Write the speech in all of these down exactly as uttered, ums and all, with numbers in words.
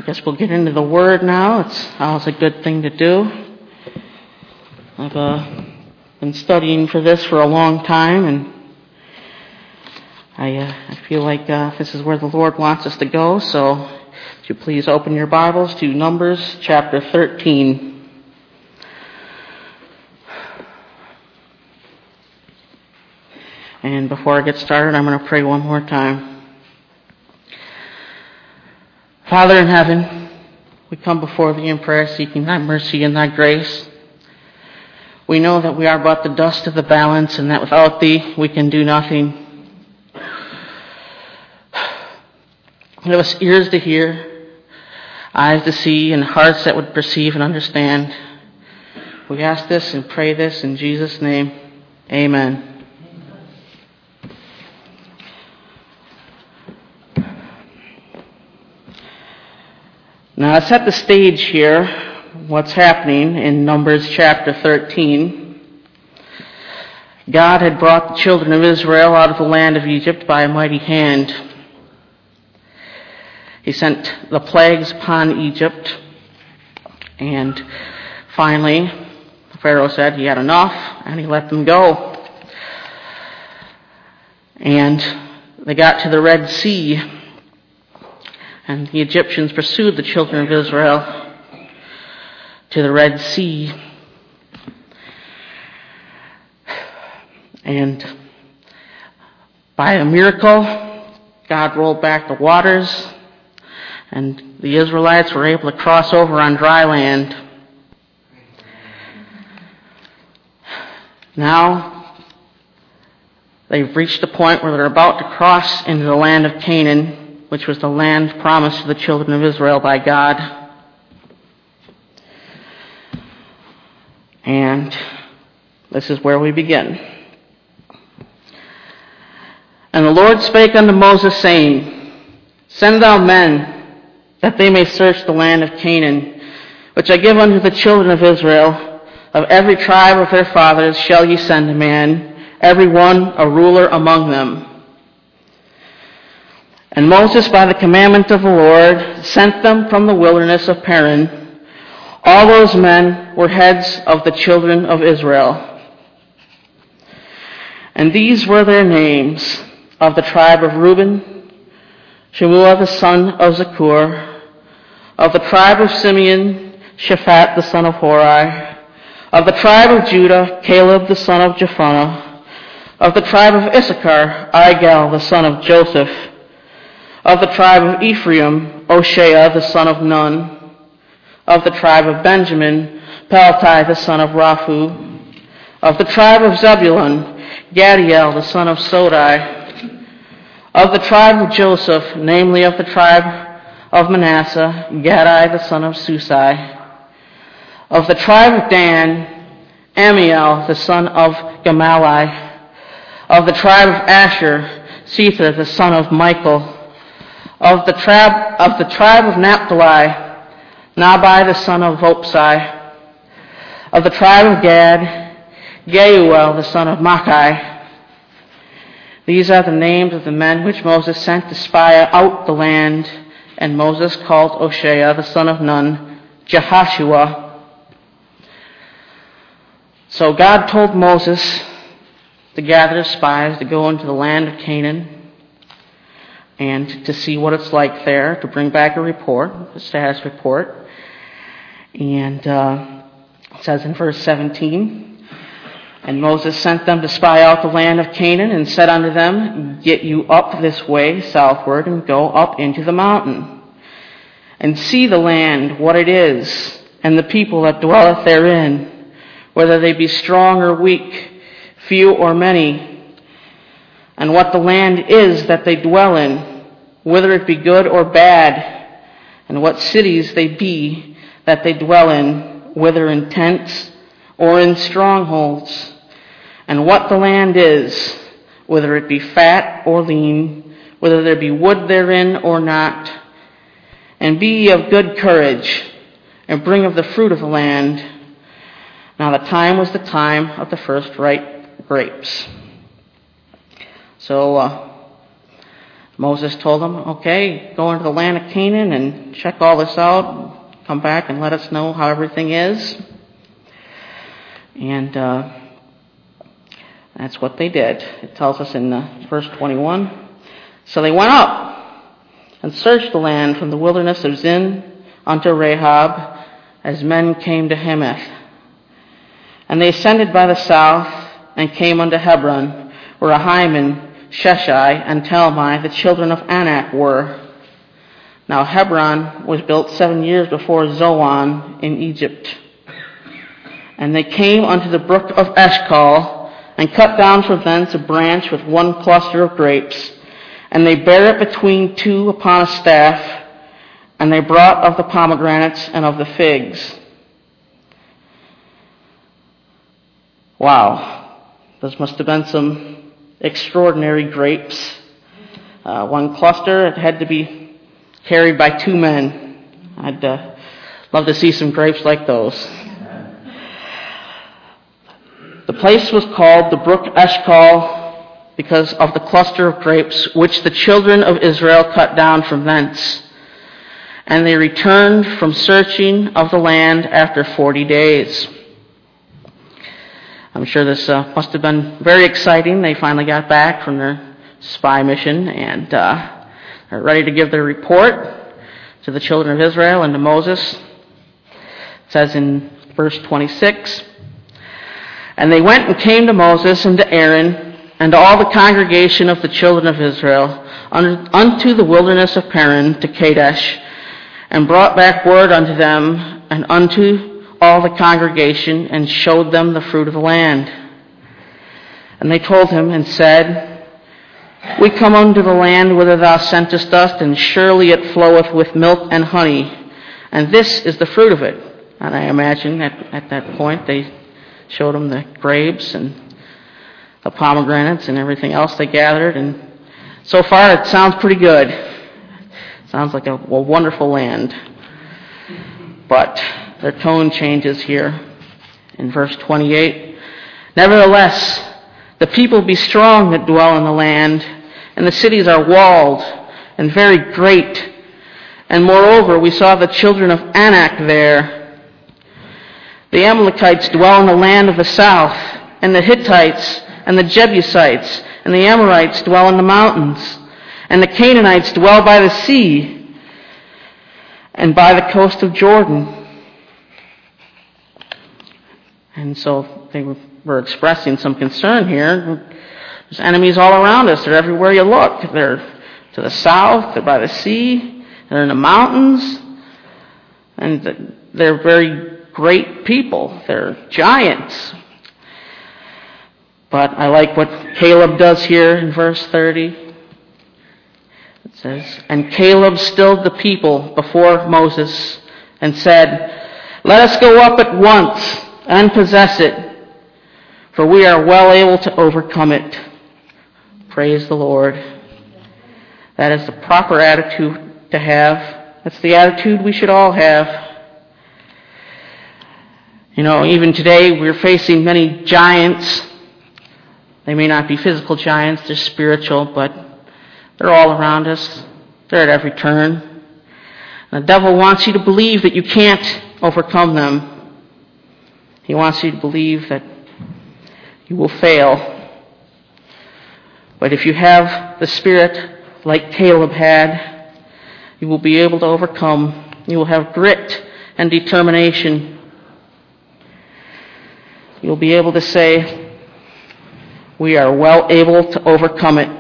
guess we'll get into the Word now. It's always a good thing to do. I've uh, been studying for this for a long time, and I, uh, I feel like uh, this is where the Lord wants us to go. So, would you please open your Bibles to Numbers chapter thirteen. And before I get started, I'm going to pray one more time. Father in heaven, we come before Thee in prayer seeking Thy mercy and Thy grace. We know that we are but the dust of the balance and that without Thee we can do nothing. Give us ears to hear, eyes to see, and hearts that would perceive and understand. We ask this and pray this in Jesus' name. Amen. Now, to set the stage here, what's happening in Numbers chapter thirteen. God had brought the children of Israel out of the land of Egypt by a mighty hand. He sent the plagues upon Egypt, and finally, Pharaoh said he had enough, and he let them go. And they got to the Red Sea, and the Egyptians pursued the children of Israel to the Red Sea. And by a miracle, God rolled back the waters, and the Israelites were able to cross over on dry land. Now, they've reached the point where they're about to cross into the land of Canaan, which was the land promised to the children of Israel by God. And this is where we begin. And the Lord spake unto Moses, saying, Send thou men, that they may search the land of Canaan, which I give unto the children of Israel. Of every tribe of their fathers shall ye send a man, every one a ruler among them. And Moses, by the commandment of the Lord, sent them from the wilderness of Paran. All those men were heads of the children of Israel. And these were their names: of the tribe of Reuben, Shemua the son of Zakur; of the tribe of Simeon, Shaphat the son of Hori; of the tribe of Judah, Caleb the son of Jephunneh; of the tribe of Issachar, Igal the son of Joseph; of the tribe of Ephraim, Oshea the son of Nun; of the tribe of Benjamin, Paltai the son of Raphu; of the tribe of Zebulun, Gadiel the son of Sodai; of the tribe of Joseph, namely of the tribe of Manasseh, Gadai the son of Susai; of the tribe of Dan, Amiel the son of Gamalai; of the tribe of Asher, Sethur the son of Michael; of the tribe of the tribe of Naphtali, Nabai the son of Vopsai; of the tribe of Gad, Geuel the son of Machai. These are the names of the men which Moses sent to spy out the land. And Moses called Oshea the son of Nun Jehoshua. So God told Moses to gather spies to go into the land of Canaan and to see what it's like there, to bring back a report, a status report. And uh, it says in verse seventeen, And Moses sent them to spy out the land of Canaan, and said unto them, Get you up this way southward, and go up into the mountain, and see the land, what it is, and the people that dwelleth therein, whether they be strong or weak, few or many, and what the land is that they dwell in, whether it be good or bad, and what cities they be that they dwell in, whether in tents or in strongholds, and what the land is, whether it be fat or lean, whether there be wood therein or not. And be ye of good courage, and bring of the fruit of the land. Now the time was the time of the first ripe grapes. So uh, Moses told them, okay, go into the land of Canaan and check all this out. Come back and let us know how everything is. And uh, that's what they did. It tells us in uh, verse twenty-one. So they went up and searched the land from the wilderness of Zin unto Rahab, as men came to Hamath. And they ascended by the south and came unto Hebron, where Ahiman, Sheshai, and Talmai, the children of Anak, were. Now Hebron was built seven years before Zoan in Egypt. And they came unto the brook of Eshcol, and cut down from thence a branch with one cluster of grapes. And they bare it between two upon a staff, and they brought of the pomegranates and of the figs. Wow, those must have been some extraordinary grapes. Uh, one cluster, it had to be carried by two men. I'd uh, love to see some grapes like those. The place was called the brook Eshcol because of the cluster of grapes which the children of Israel cut down from thence. And they returned from searching of the land after forty days. I'm sure this uh, must have been very exciting. They finally got back from their spy mission and uh, are ready to give their report to the children of Israel and to Moses. It says in verse twenty-six, and they went and came to Moses and to Aaron and to all the congregation of the children of Israel unto the wilderness of Paran to Kadesh, and brought back word unto them and unto all the congregation, and showed them the fruit of the land. And they told him and said, we come unto the land whither thou sentest us, and surely it floweth with milk and honey, and this is the fruit of it. And I imagine at, at that point they showed him the grapes and the pomegranates and everything else they gathered, and so far it sounds pretty good. It sounds like a, a wonderful land. But their tone changes here in verse twenty-eight. Nevertheless, the people be strong that dwell in the land, and the cities are walled and very great. And moreover, we saw the children of Anak there. The Amalekites dwell in the land of the south, and the Hittites and the Jebusites and the Amorites dwell in the mountains, and the Canaanites dwell by the sea and by the coast of Jordan. And so they were expressing some concern here. There's enemies all around us. They're everywhere you look. They're to the south, they're by the sea, they're in the mountains, and they're very great people. They're giants. But I like what Caleb does here in verse thirty. It says, and Caleb stilled the people before Moses and said, let us go up at once and possess it, for we are well able to overcome it. Praise the Lord. That is the proper attitude to have. That's the attitude we should all have. You know, even today we're facing many giants. They may not be physical giants, they're spiritual, but they're all around us. They're at every turn. And the devil wants you to believe that you can't overcome them. He wants you to believe that you will fail. But if you have the Spirit like Caleb had, you will be able to overcome. You will have grit and determination. You'll be able to say, we are well able to overcome it.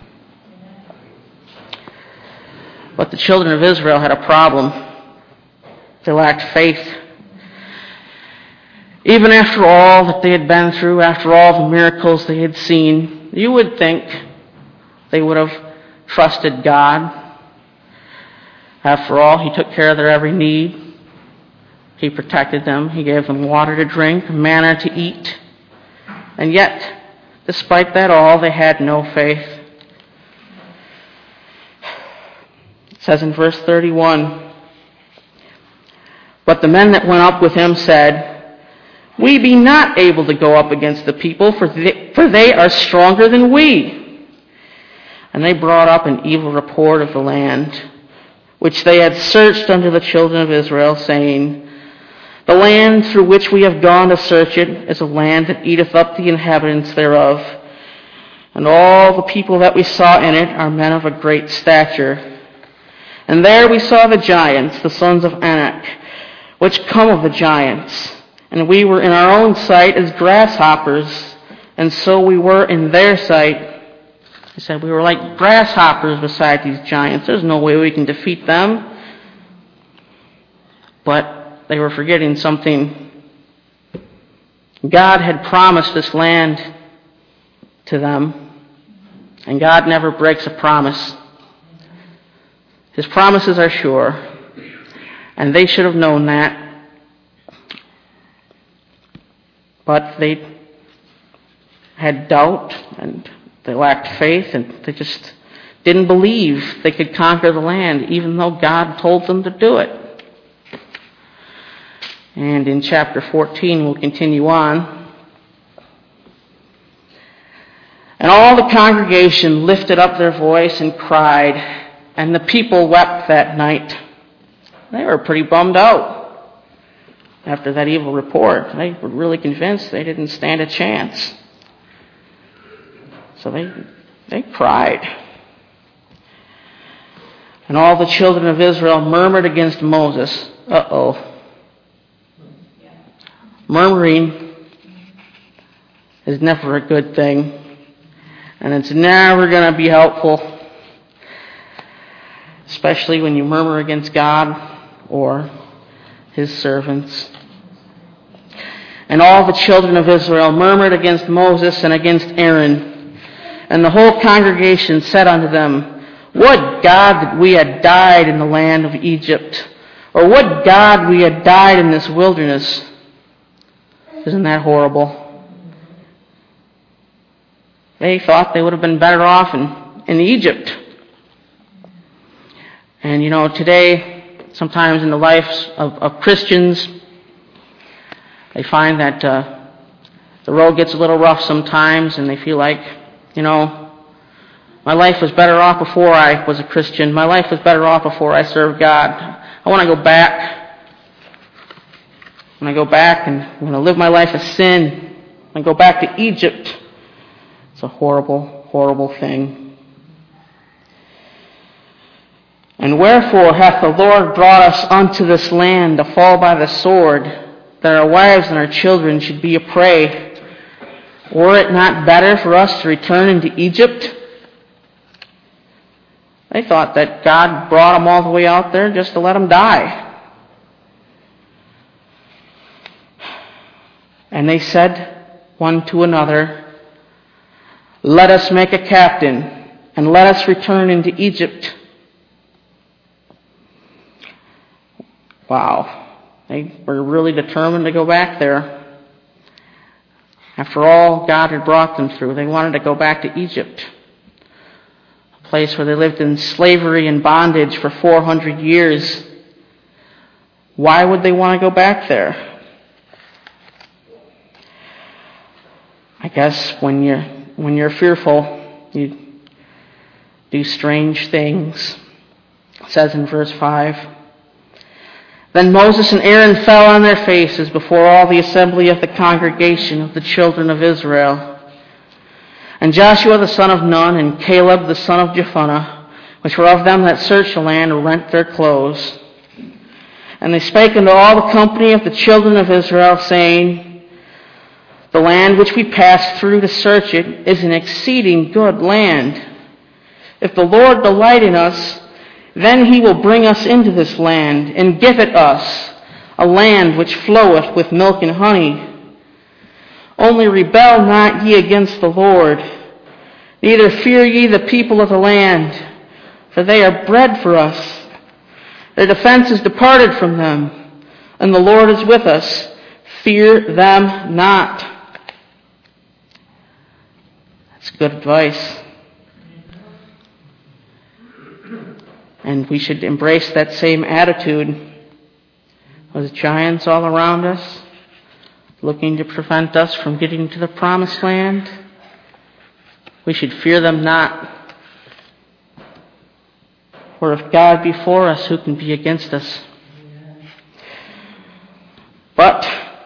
But the children of Israel had a problem. They lacked faith. Even after all that they had been through, after all the miracles they had seen, you would think they would have trusted God. After all, He took care of their every need. He protected them. He gave them water to drink, manna to eat. And yet, despite that all, they had no faith. It says in verse thirty-one, but the men that went up with him said, we be not able to go up against the people, for they, for they are stronger than we. And they brought up an evil report of the land, which they had searched unto the children of Israel, saying, The land through which we have gone to search it is a land that eateth up the inhabitants thereof. And all the people that we saw in it are men of a great stature. And there we saw the giants, the sons of Anak, which come of the giants. And we were in our own sight as grasshoppers, and so we were in their sight. He said, we were like grasshoppers beside these giants. There's no way we can defeat them. But they were forgetting something. God had promised this land to them, and God never breaks a promise. His promises are sure, and they should have known that. But they had doubt, and they lacked faith, and they just didn't believe they could conquer the land, even though God told them to do it. And in chapter fourteen, we'll continue on. And all the congregation lifted up their voice and cried, and the people wept that night. They were pretty bummed out after that evil report. They were really convinced they didn't stand a chance. So they they cried. And all the children of Israel murmured against Moses. Uh-oh. Murmuring is never a good thing. And it's never going to be helpful. Especially when you murmur against God or His servants. And all the children of Israel murmured against Moses and against Aaron. And the whole congregation said unto them, Would God that we had died in the land of Egypt, or would God we had died in this wilderness. Isn't that horrible? They thought they would have been better off in, in Egypt. And you know, today, sometimes in the lives of, of Christians, they find that uh, the road gets a little rough sometimes, and they feel like, you know, my life was better off before I was a Christian. My life was better off before I served God. I want to go back. When I go back and I want to live my life of sin, I go back to Egypt. It's a horrible, horrible thing. And wherefore hath the Lord brought us unto this land to fall by the sword, that our wives and our children should be a prey? Were it not better for us to return into Egypt? They thought that God brought them all the way out there just to let them die. And they said one to another, Let us make a captain, and let us return into Egypt. Wow. They were really determined to go back there. After all God had brought them through, they wanted to go back to Egypt, a place where they lived in slavery and bondage for four hundred years. Why would they want to go back there? I guess when you're, when you're fearful, you do strange things. It says in verse five, Then Moses and Aaron fell on their faces before all the assembly of the congregation of the children of Israel. And Joshua the son of Nun and Caleb the son of Jephunneh, which were of them that searched the land, rent their clothes. And they spake unto all the company of the children of Israel, saying, The land which we passed through to search it is an exceeding good land. If the Lord delight in us, then He will bring us into this land, and give it us, a land which floweth with milk and honey. Only rebel not ye against the Lord, neither fear ye the people of the land, for they are bread for us. Their defense is departed from them, and the Lord is with us. Fear them not. That's good advice. And we should embrace that same attitude. There's giants all around us, looking to prevent us from getting to the promised land. We should fear them not. For if God be for us, who can be against us? But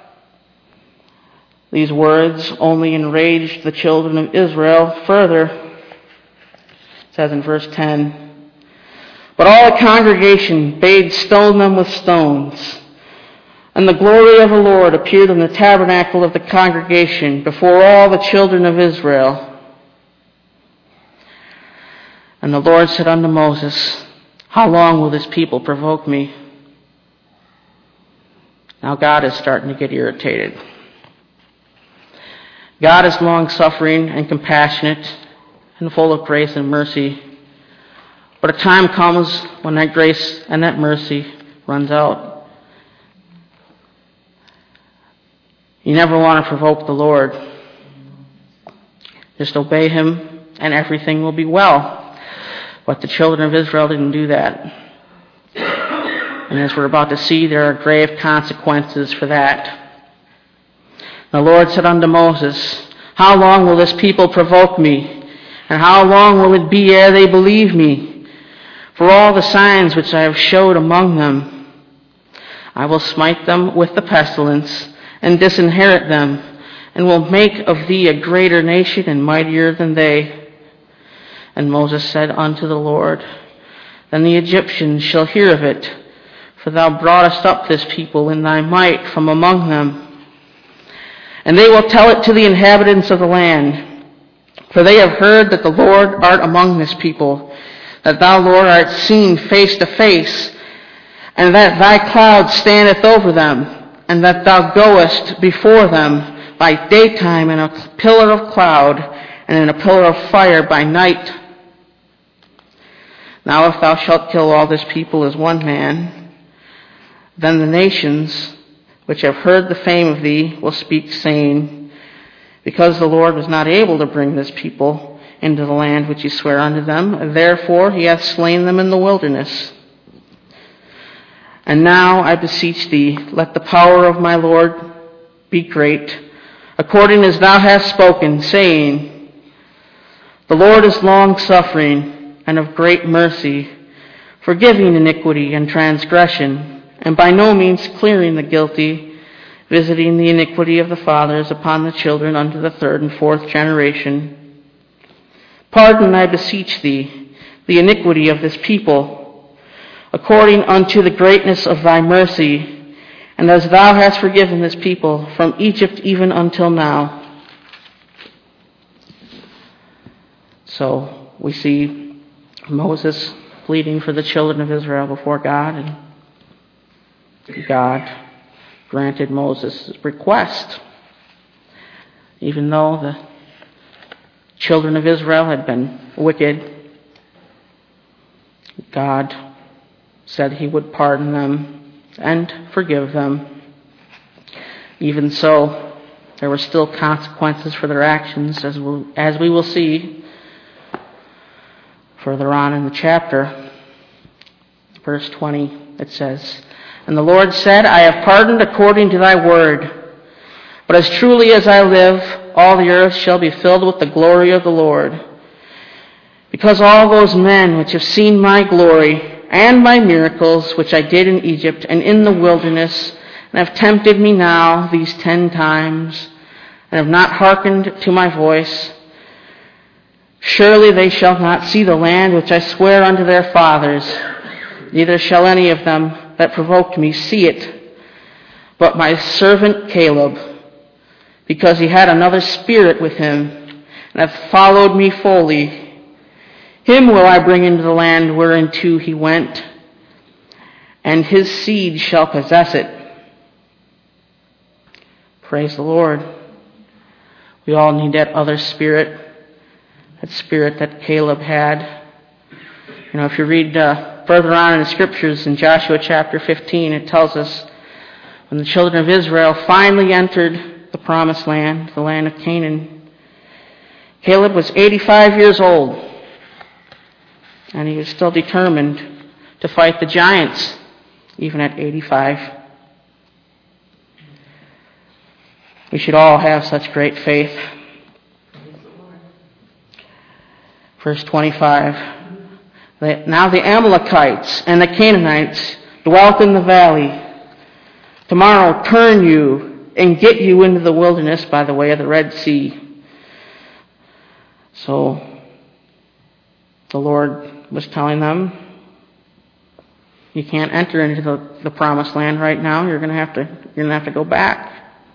these words only enraged the children of Israel further. It says in verse ten, but all the congregation bade stone them with stones. And the glory of the Lord appeared in the tabernacle of the congregation before all the children of Israel. And the Lord said unto Moses, how long will this people provoke me? Now God is starting to get irritated. God is long-suffering and compassionate and full of grace and mercy. But a time comes when that grace and that mercy runs out. You never want to provoke the Lord. Just obey him and everything will be well. But the children of Israel didn't do that. And as we're about to see, there are grave consequences for that. The Lord said unto Moses, how long will this people provoke me? And how long will it be ere they believe me? For all the signs which I have showed among them, I will smite them with the pestilence, and disinherit them, and will make of thee a greater nation and mightier than they. And Moses said unto the Lord, then the Egyptians shall hear of it, for thou broughtest up this people in thy might from among them. And they will tell it to the inhabitants of the land, for they have heard that the Lord art among this people, that thou, Lord, art seen face to face, and that thy cloud standeth over them, and that thou goest before them by daytime in a pillar of cloud, and in a pillar of fire by night. Now if thou shalt kill all this people as one man, then the nations which have heard the fame of thee will speak, saying, because the Lord was not able to bring this people into the land which he sware unto them, therefore he hath slain them in the wilderness. And now I beseech thee, let the power of my Lord be great, according as thou hast spoken, saying, the Lord is long-suffering and of great mercy, forgiving iniquity and transgression, and by no means clearing the guilty, visiting the iniquity of the fathers upon the children unto the third and fourth generation. Pardon, I beseech thee, the iniquity of this people, according unto the greatness of thy mercy, and as thou hast forgiven this people from Egypt even until now. So we see Moses pleading for the children of Israel before God, and God granted Moses' request. Even though the children of Israel had been wicked, God said he would pardon them and forgive them. Even so, there were still consequences for their actions, as we, as we will see further on in the chapter. Verse twenty, it says, and the Lord said, I have pardoned according to thy word. But as truly as I live, all the earth shall be filled with the glory of the Lord. Because all those men which have seen my glory and my miracles which I did in Egypt and in the wilderness, and have tempted me now these ten times, and have not hearkened to my voice, surely they shall not see the land which I swear unto their fathers, neither shall any of them that provoked me see it, but my servant Caleb, because he had another spirit with him, and hath followed me fully. Him will I bring into the land whereinto he went, and his seed shall possess it. Praise the Lord. We all need that other spirit, that spirit that Caleb had. You know, if you read uh, further on in the scriptures in Joshua chapter fifteen, it tells us when the children of Israel finally entered the promised land, the land of Canaan, Caleb was eighty-five years old, and he was still determined to fight the giants, even at eighty-five. We should all have such great faith. Verse twenty-five, Now the Amalekites and the Canaanites dwelt in the valley. Tomorrow turn you and get you into the wilderness by the way of the Red Sea. So the Lord was telling them, you can't enter into the, the promised land right now. You're going to have to you're going to have to go back.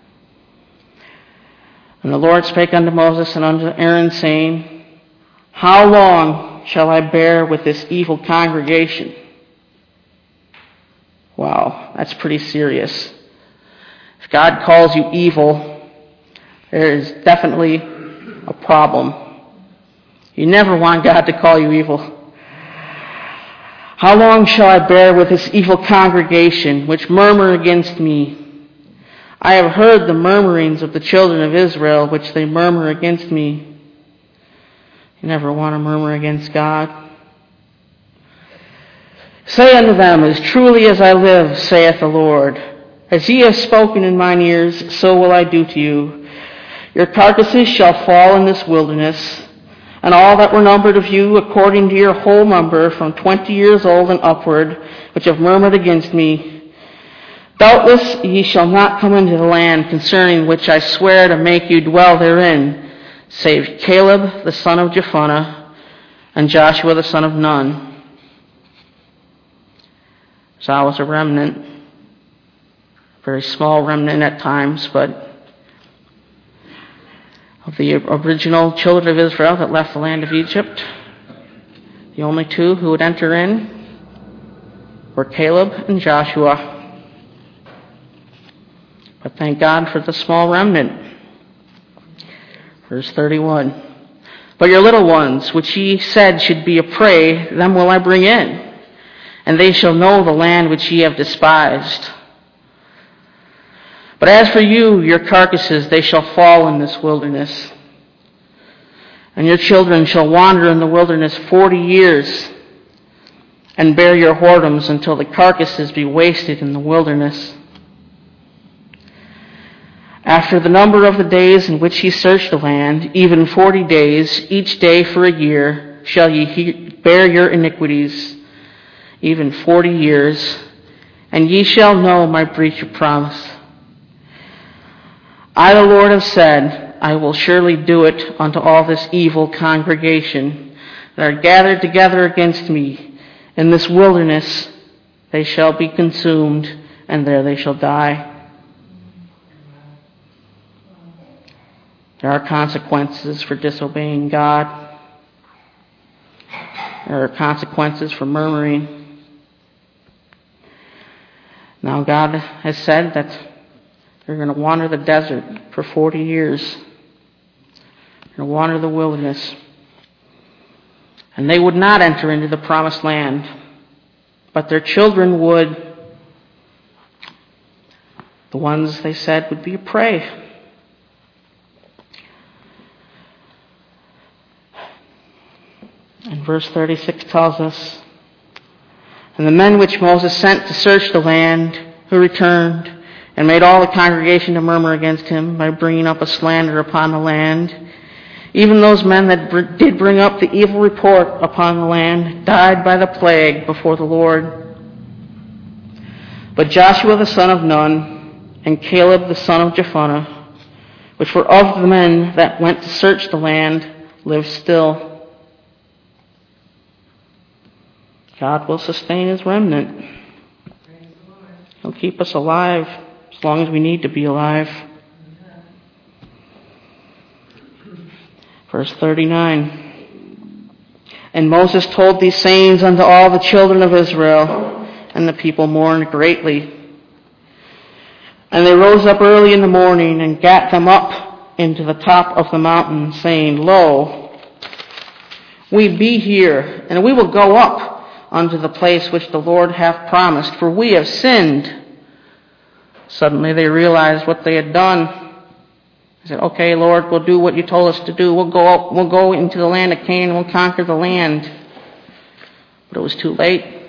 And the Lord spake unto Moses and unto Aaron, saying, how long shall I bear with this evil congregation? Wow, that's pretty serious. If God calls you evil, there is definitely a problem. You never want God to call you evil. How long shall I bear with this evil congregation, which murmur against me? I have heard the murmurings of the children of Israel, which they murmur against me. You never want to murmur against God. Say unto them, as truly as I live, saith the Lord, as ye have spoken in mine ears, so will I do to you. Your carcasses shall fall in this wilderness, and all that were numbered of you, according to your whole number, from twenty years old and upward, which have murmured against me. Doubtless ye shall not come into the land concerning which I swear to make you dwell therein, save Caleb the son of Jephunneh and Joshua the son of Nun. So I was a remnant, a very small remnant at times, but of the original children of Israel that left the land of Egypt, the only two who would enter in were Caleb and Joshua. But thank God for the small remnant. Verse thirty-one. But your little ones, which ye said should be a prey, them will I bring in, and they shall know the land which ye have despised. But as for you, your carcasses, they shall fall in this wilderness. And your children shall wander in the wilderness forty years, and bear your whoredoms until the carcasses be wasted in the wilderness. After the number of the days in which ye search the land, even forty days, each day for a year, shall ye he- bear your iniquities, even forty years, and ye shall know my breach of promise. I, the Lord, have said, I will surely do it unto all this evil congregation that are gathered together against me. In this wilderness they shall be consumed, and there they shall die. There are consequences for disobeying God. There are consequences for murmuring. Now God has said that they're going to wander the desert for forty years. They're going to wander the wilderness. And they would not enter into the promised land, but their children would. The ones they said would be a prey. And verse thirty-six tells us, and the men which Moses sent to search the land, who returned, and made all the congregation to murmur against him by bringing up a slander upon the land. Even those men that br- did bring up the evil report upon the land died by the plague before the Lord. But Joshua the son of Nun and Caleb the son of Jephunneh, which were of the men that went to search the land, lived still. God will sustain his remnant. He'll keep us alive as long as we need to be alive. Verse thirty-nine. And Moses told these sayings unto all the children of Israel, and the people mourned greatly. And they rose up early in the morning and gat them up into the top of the mountain, saying, Lo, we be here, and we will go up unto the place which the Lord hath promised, for we have sinned. Suddenly they realized what they had done. They said, okay, Lord, we'll do what you told us to do. We'll go up, we'll go into the land of Canaan, we'll conquer the land. But it was too late.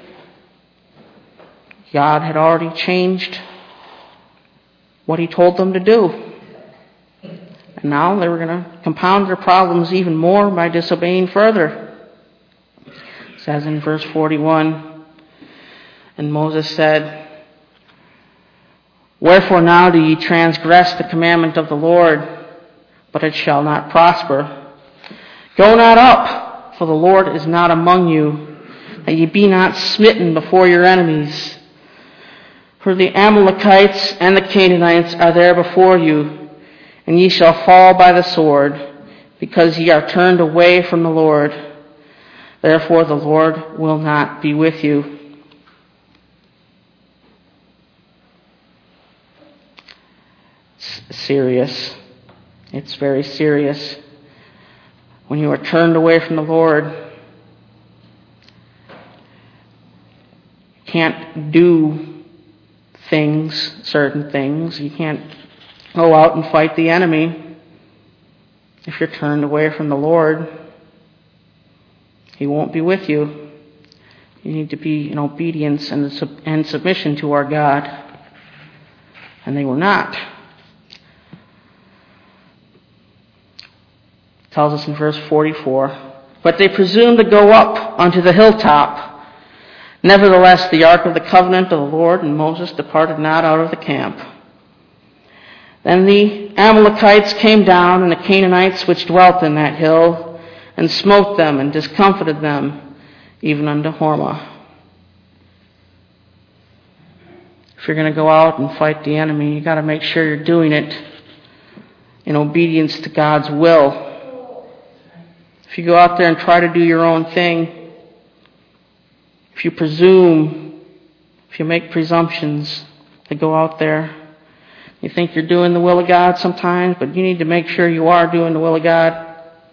God had already changed what he told them to do. And now they were going to compound their problems even more by disobeying further. It says in verse forty-one, and Moses said, "Wherefore now do ye transgress the commandment of the Lord, but it shall not prosper? Go not up, for the Lord is not among you, that ye be not smitten before your enemies. For the Amalekites and the Canaanites are there before you, and ye shall fall by the sword, because ye are turned away from the Lord. Therefore the Lord will not be with you." It's serious. It's very serious. When you are turned away from the Lord, you can't do things, certain things. You can't go out and fight the enemy if you're turned away from the Lord. He won't be with you. You need to be in obedience and, sub- and submission to our God. And they were not. It tells us in verse forty-four, "But they presumed to go up unto the hilltop. Nevertheless, the ark of the covenant of the Lord and Moses departed not out of the camp. Then the Amalekites came down, and the Canaanites which dwelt in that hill, and smote them and discomfited them, even unto Hormah." If you're going to go out and fight the enemy, you've got to make sure you're doing it in obedience to God's will. If you go out there and try to do your own thing, if you presume, if you make presumptions to go out there, you think you're doing the will of God sometimes, but you need to make sure you are doing the will of God,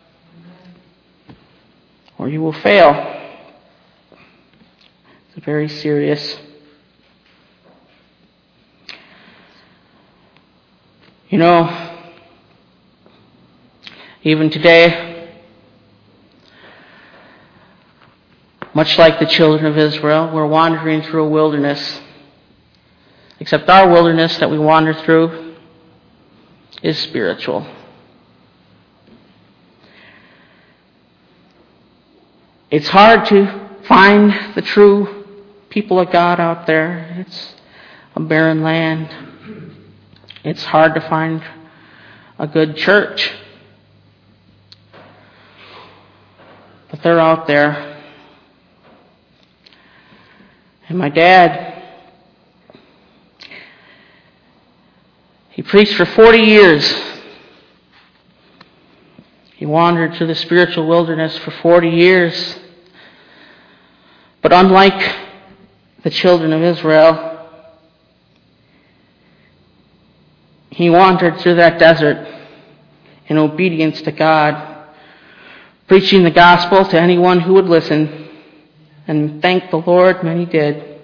or you will fail. It's very serious. You know, even today, much like the children of Israel, we're wandering through a wilderness. Except our wilderness that we wander through is spiritual. It's hard to find the true people of God out there. It's a barren land. It's hard to find a good church. But they're out there. And my dad, he preached for forty years. He wandered through the spiritual wilderness for forty years. But unlike the children of Israel, he wandered through that desert in obedience to God, preaching the gospel to anyone who would listen, and thank the Lord, many did.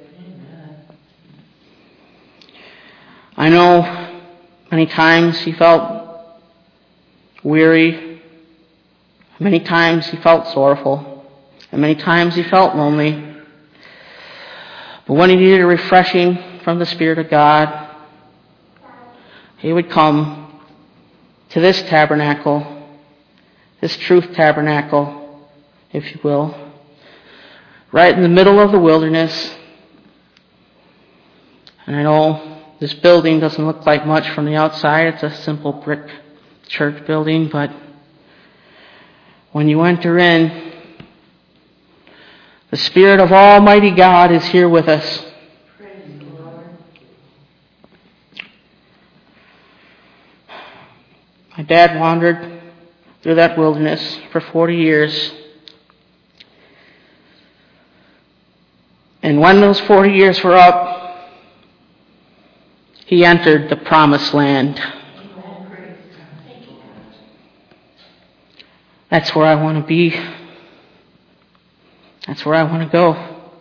I know many times he felt weary, many times he felt sorrowful, and many times he felt lonely. But when he needed a refreshing from the Spirit of God, he would come to this tabernacle, this truth tabernacle, if you will, right in the middle of the wilderness. And I know this building doesn't look like much from the outside. It's a simple brick church building, but when you enter in, the Spirit of Almighty God is here with us. Praise the Lord. My dad wandered through that wilderness for forty years. And when those forty years were up, he entered the promised land. That's where I want to be. That's where I want to go.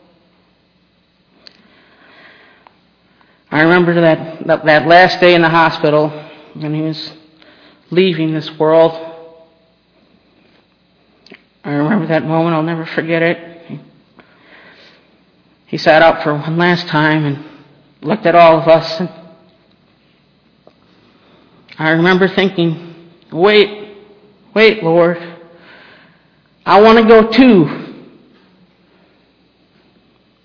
I remember that, that, that last day in the hospital when he was leaving this world. I remember that moment. I'll never forget it. He, he sat up for one last time and looked at all of us. And I remember thinking, wait, wait, Lord. I want to go too.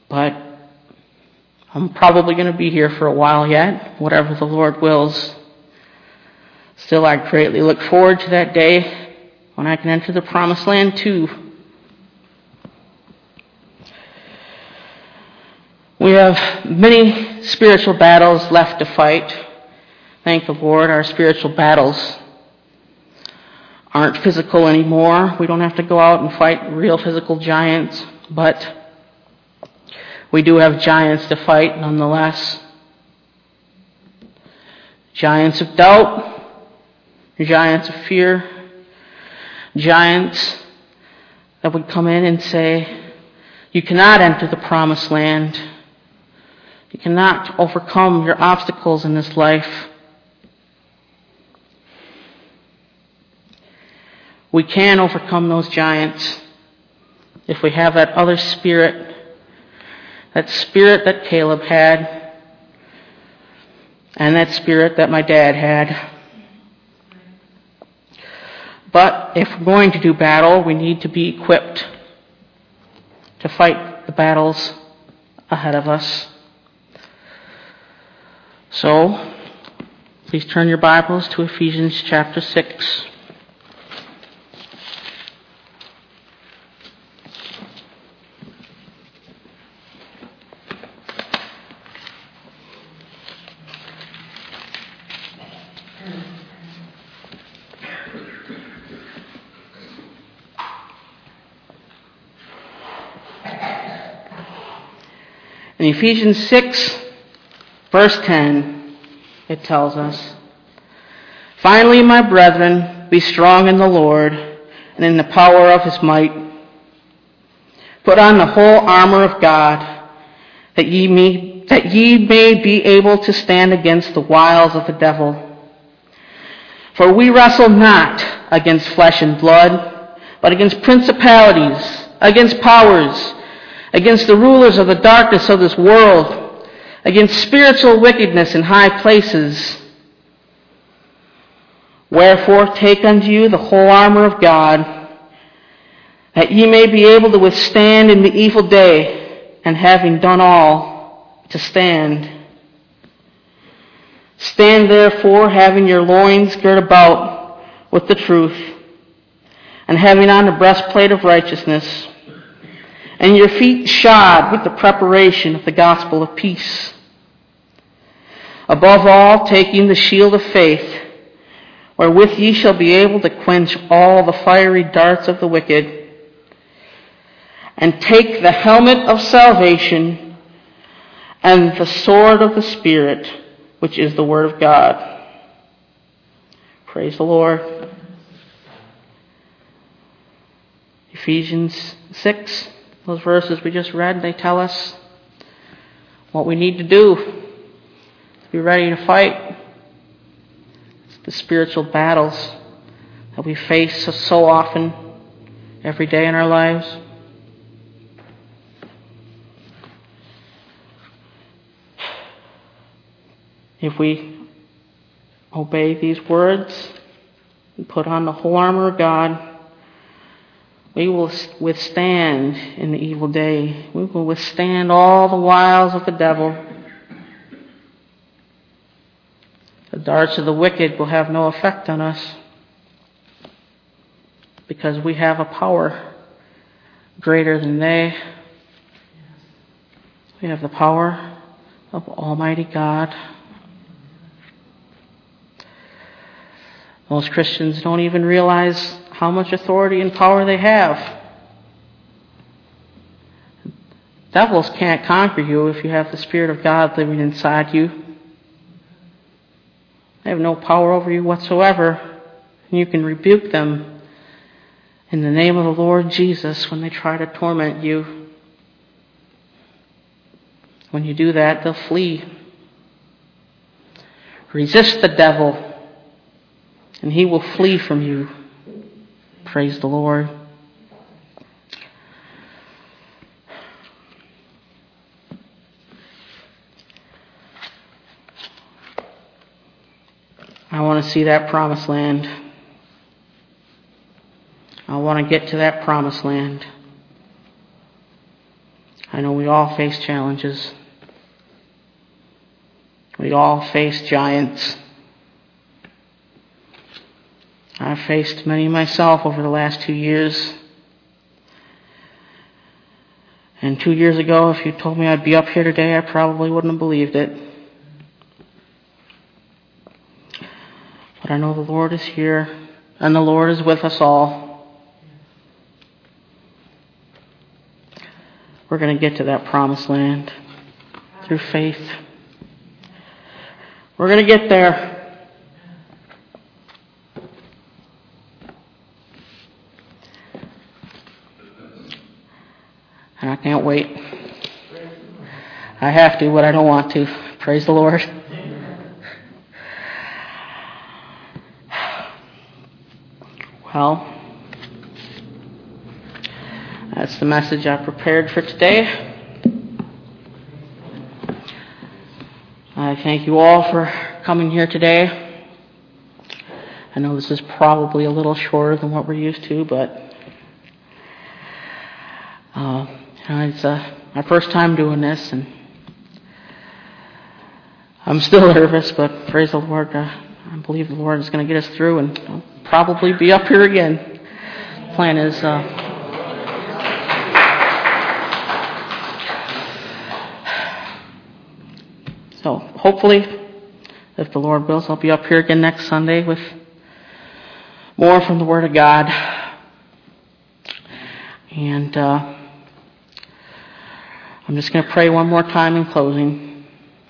But I'm probably going to be here for a while yet, whatever the Lord wills. Still, I greatly look forward to that day when I can enter the promised land too. We have many spiritual battles left to fight. Thank the Lord, our spiritual battles aren't physical anymore. We don't have to go out and fight real physical giants, but we do have giants to fight nonetheless. Giants of doubt, giants of fear, giants that would come in and say, you cannot enter the promised land. You cannot overcome your obstacles in this life. We can overcome those giants if we have that other spirit, that spirit that Caleb had, and that spirit that my dad had. But if we're going to do battle, we need to be equipped to fight the battles ahead of us. So, please turn your Bibles to Ephesians chapter six. In Ephesians six, verse ten, it tells us, finally, my brethren, be strong in the Lord and in the power of his might. Put on the whole armor of God, that ye may, that ye may be able to stand against the wiles of the devil. For we wrestle not against flesh and blood, but against principalities, against powers, against the rulers of the darkness of this world, against spiritual wickedness in high places. Wherefore take unto you the whole armor of God, that ye may be able to withstand in the evil day, and having done all, to stand. Stand therefore, having your loins girt about with the truth, and having on the breastplate of righteousness, and your feet shod with the preparation of the gospel of peace. Above all, taking the shield of faith, wherewith ye shall be able to quench all the fiery darts of the wicked, and take the helmet of salvation and the sword of the Spirit, which is the word of God. Praise the Lord. Ephesians six. Those verses we just read, they tell us what we need to do to be ready to fight. It's the spiritual battles that we face so, so often every day in our lives. If we obey these words and put on the whole armor of God, we will withstand in the evil day. We will withstand all the wiles of the devil. The darts of the wicked will have no effect on us because we have a power greater than they. We have the power of Almighty God. Most Christians don't even realize how much authority and power they have. Devils can't conquer you if you have the Spirit of God living inside you. They have no power over you whatsoever. And you can rebuke them in the name of the Lord Jesus when they try to torment you. When you do that, they'll flee. Resist the devil, and he will flee from you. Praise the Lord. I want to see that promised land. I want to get to that promised land. I know we all face challenges. We all face giants. I've faced many myself over the last two years. And two years ago, if you told me I'd be up here today, I probably wouldn't have believed it. But I know the Lord is here, and the Lord is with us all. We're going to get to that promised land through faith. We're going to get there. And I can't wait. I have to, but I don't want to. Praise the Lord. Well, that's the message I prepared for today. I thank you all for coming here today. I know this is probably a little shorter than what we're used to, but uh, you know, it's uh, my first time doing this, and I'm still nervous, but praise the Lord. Uh, I believe the Lord is going to get us through, and I'll probably be up here again. The plan is... Uh, So hopefully, if the Lord wills, I'll be up here again next Sunday with more from the Word of God. And uh, I'm just going to pray one more time in closing.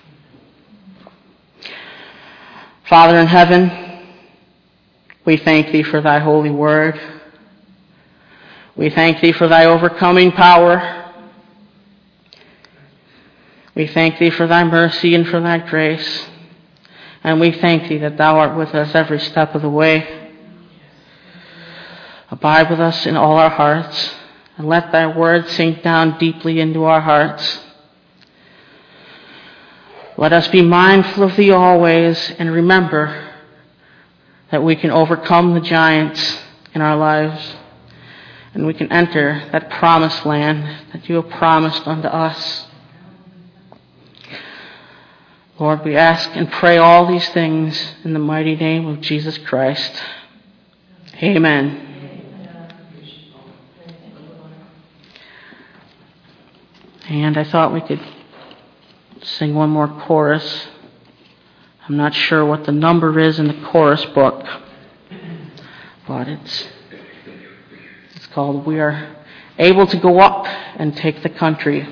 Father in heaven, we thank Thee for Thy holy Word. We thank Thee for Thy overcoming power. We thank Thee for Thy mercy and for Thy grace. And we thank Thee that Thou art with us every step of the way. Abide with us in all our hearts, and let Thy word sink down deeply into our hearts. Let us be mindful of Thee always, and remember that we can overcome the giants in our lives, and we can enter that promised land that You have promised unto us. Lord, we ask and pray all these things in the mighty name of Jesus Christ. Amen. And I thought we could sing one more chorus. I'm not sure what the number is in the chorus book, but it's it's called "We Are Able to Go Up and Take the Country."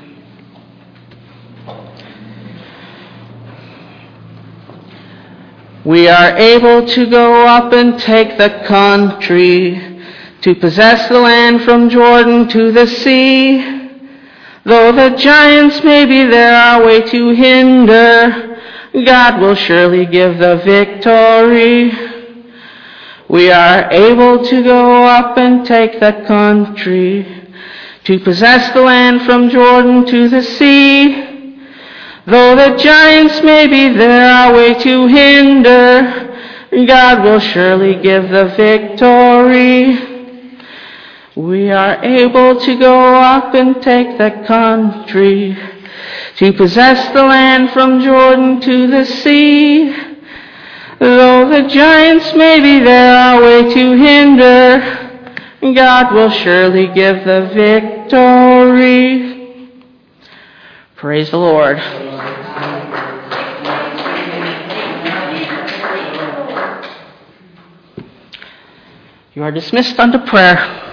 We are able to go up and take the country, to possess the land from Jordan to the sea. Though the giants may be there our way to hinder, God will surely give the victory. We are able to go up and take the country, to possess the land from Jordan to the sea. Though the giants may be there our way to hinder, God will surely give the victory. We are able to go up and take the country, to possess the land from Jordan to the sea. Though the giants may be there our way to hinder, God will surely give the victory. Praise the Lord. You are dismissed unto prayer.